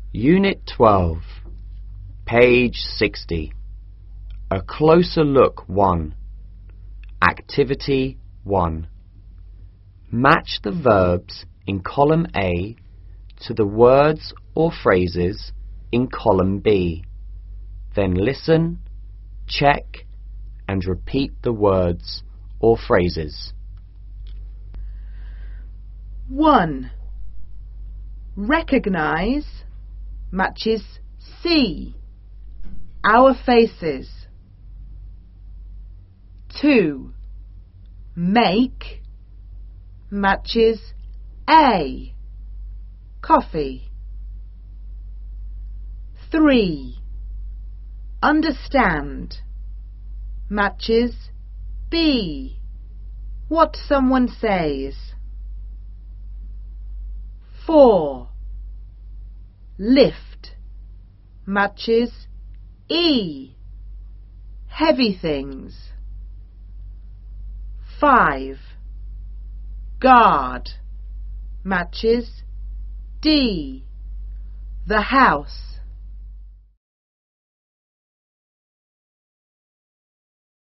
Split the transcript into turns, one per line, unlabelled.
Unit 12, page 60. A closer look 1. Activity 1. Match the verbs in column A to the words or phrases in column B. Then listen, check, and repeat the words or phrases.
1. Recognize matches see, our faces. 2. Make matches A, coffee. 3. Understand matches B, what someone says. 4. Lift matches E, heavy things. 5. Guard matches D, the house.